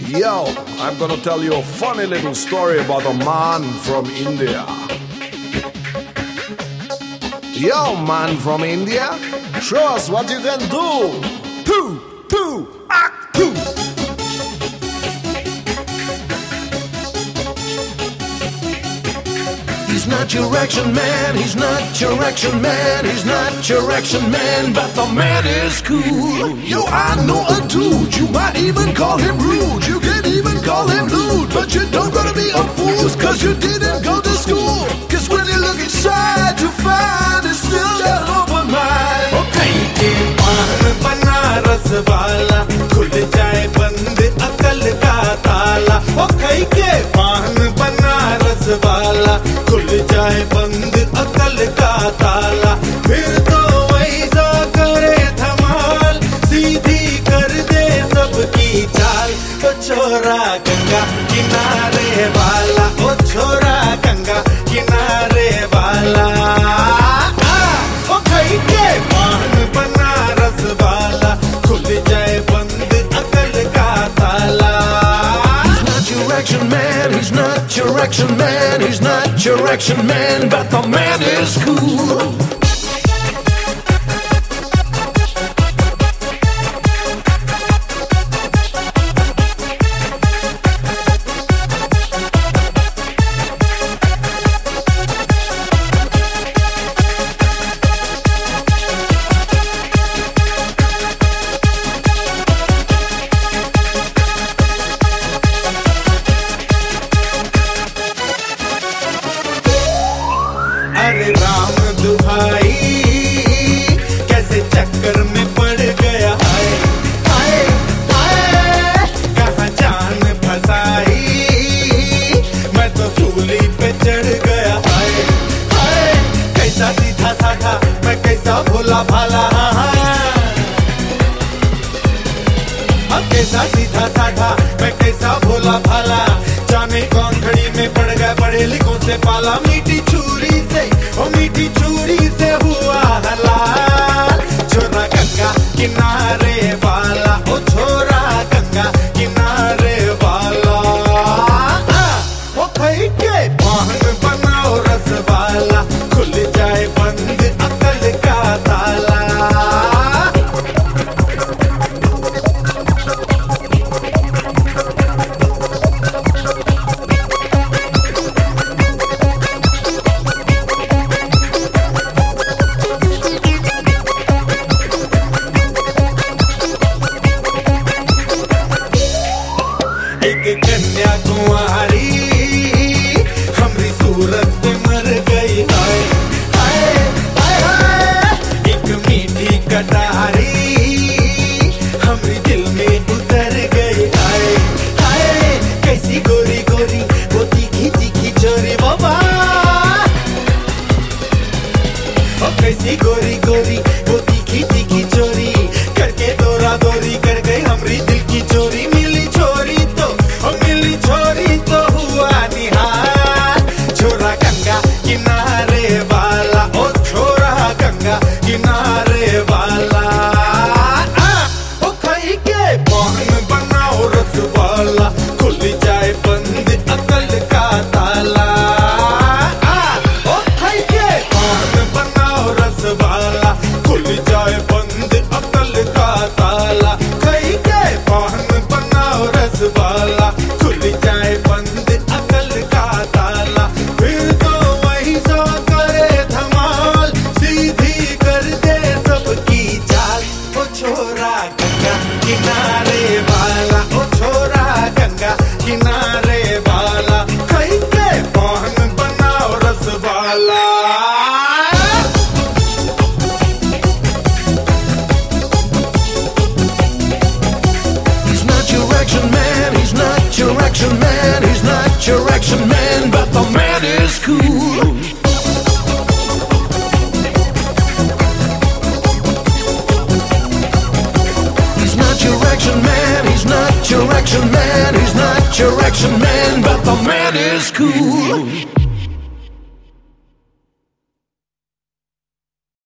Yo, I'm gonna tell you a funny little story about a man from India. Yo, man from India, show us what you can do. Act two. He's not your action man, he's not your action man, he's not your action man, but the man is cool. Yo, I know a dude, you might even call him rude, you can even call him lewd, but you don't gotta be a fool, cause you didn't go to school. Cause when you look inside, you find it's still an open mind. Okay, ke paan banaras wala, khul jaye band akal ka taala. Okay, ke paan banaras wala, khul jaye band akal ka taala. फिर तो वैसा करे धमाल, सीधी कर दे सबकी चाल. ओ छोरा गंगा किनारे वाला, ओ छोरा गंगा किनारे वाला. ओ खाई के पान बनारस वाला, खुल जाए बंद अकल का ताला. He's not your action man, he's not your action man, he's not your action man, but the man is cool. अरे राम दुहाई, कैसे चक्कर में पड़ गया है. हाय हाय, कहाँ जान फसाई, मैं तो सूली पे चढ़ गया है. हाय, कैसा सीधा साधा, मैं कैसा भोला भाला. कैसा सीधा साधा, मैं कैसा भोला भाला. जाने कौन घड़ी में पड़ गया पढ़े लिखों से पाला. मीठी छुरी से, ओ मीठी छुरी से हुआ हलाल. छोरा गंगा किनारे वाला, ओ छोरा गंगा किनारे वाला. ओ खाई के पान बनाओ रस वाला, खुल जाए बंद अकल का ताला. एक कन्या कुंवारी हमरी सूरत पे मर गई. हाय हाय हाय हाय, एक मीठी कटारी हमरी दिल में उतर गई. हाय हाय, कैसी गोरी गोरी वो तीखी तीखी चोरी बाबा. ओ कैसी गोरी गोरी वो तीखी तीखी चोरी, करके दौरा दौरी कर गई हमरी दिल की चोरी. मिली छोरी तो, ओ मिली छोरी तो हुआ निहाल. छोरा गंगा किनारे वाला, ओ छोरा गंगा किनारे वाला. ओ खाई के पान बनाओ रस वाला, खुल जाए बंद अकल का ताला. ओ खाई के पान बनाओ रस वाला, खुल जाए बंद अकल का ताला. खाई के पान बनाओ रस वाला, खुल जाए बंद अकल का ताला. फिर तो वही सा करे धमाल, सीधी कर दे सबकी चाल. ओ छोरा गंगा किनारे वाला, ओ छोरा गंगा किनारे वाला. खाई के पान बनाओ रस वाला. He's not your action man, he's not your action man, he's not your action man, but the man is cool. He's not your action man, he's not your action man, he's not your action man, but the man is cool.